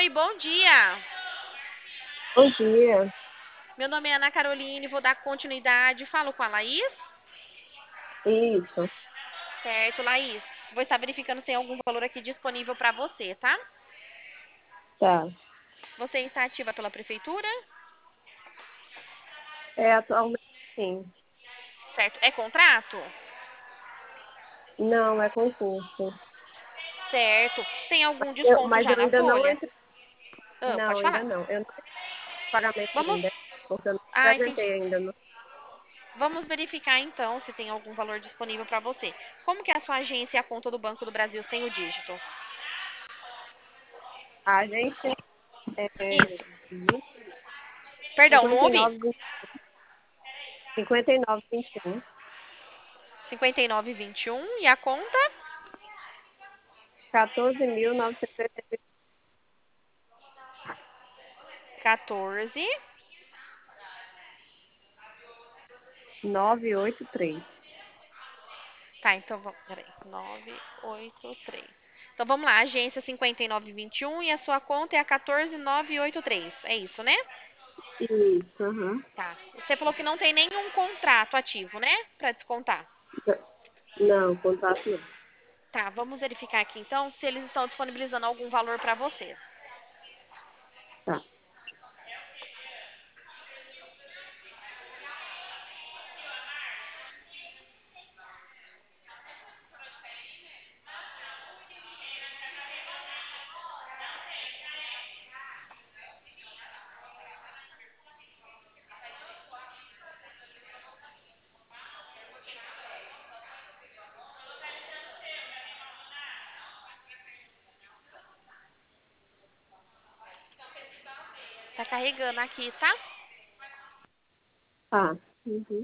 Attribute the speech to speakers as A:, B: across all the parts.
A: bom dia.
B: Bom dia.
A: Meu nome é Ana Caroline, vou dar continuidade. Falo com a Laís.
B: Isso,
A: Certo, Laís. Vou estar verificando se tem algum valor aqui disponível para você, tá?
B: tá.
A: Você está ativa pela prefeitura?
B: É atualmente sim.
A: Certo. É contrato?
B: Não, é concurso.
A: Certo. Tem algum desconto
B: Mas
A: já
B: eu
A: na
B: ainda não
A: folha?
B: entrei.
A: Pode
B: Não,
A: falar.
B: ainda não. Eu não entrei no pagamento
A: Vamos.
B: ainda, porque eu não
A: Ah, entendi.
B: apresentei ainda. No...
A: Vamos verificar então se tem algum valor disponível para você. Como que é a sua agência e a conta do Banco do Brasil sem o dígito?
B: A gente é
A: Isso. Perdão, não ouvi.
B: 59, 59, 21,
A: 5921 e a conta?
B: 14.989.
A: 14.
B: 983.
A: Tá, então vamos. Peraí. 983. Então vamos lá, agência 5921 e a sua conta é a 14983. É isso, né?
B: Isso, aham.
A: Tá. Você falou que não tem nenhum contrato ativo, né? Pra descontar.
B: Não, contato não.
A: Tá, vamos verificar aqui então se eles estão disponibilizando algum valor pra você.
B: Tá,
A: Tá carregando aqui, tá?
B: tá. Uhum.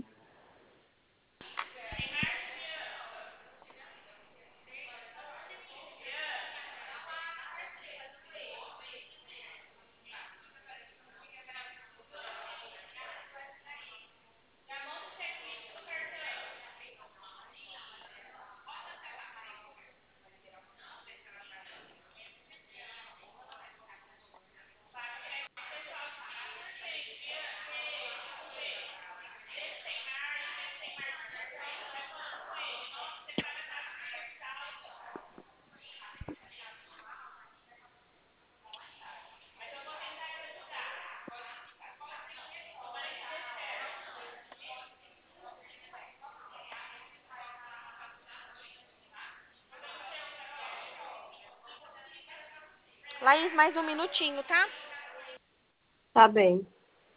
A: Laís, mais um minutinho, tá?
B: Tá bem.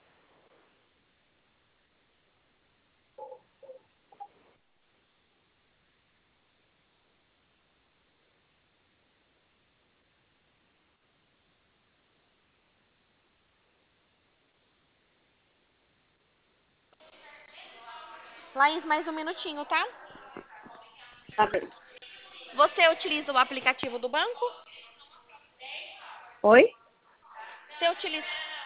A: Laís, mais um minutinho, tá?
B: Tá bem.
A: Você utiliza o aplicativo do banco?
B: Oi?
A: Você utiliza.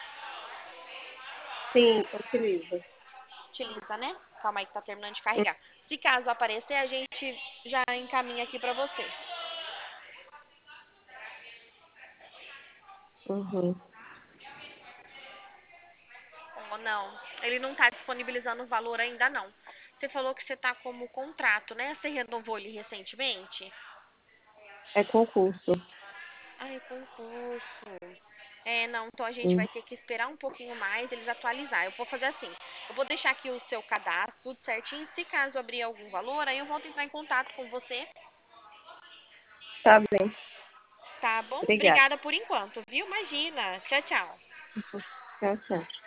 B: Sim, utilizo.
A: Utiliza, né? Calma aí que tá terminando de carregar. Se caso aparecer, a gente já encaminha aqui pra você.
B: Uhum.
A: Ou não, ele não tá disponibilizando o valor ainda não. Você falou que você tá como contrato, né? Você renovou ele recentemente?
B: É concurso.
A: Ai, concurso. É, não, então a gente
B: Hum.
A: vai ter que esperar um pouquinho mais eles atualizar. Eu vou fazer assim, eu vou deixar aqui o seu cadastro, tudo certinho. Se caso abrir algum valor, aí eu volto a entrar em contato com você,
B: Tá bem.
A: tá bom?
B: Obrigada.
A: Obrigada por enquanto, viu? Imagina. Tchau, tchau.
B: Tchau, tchau.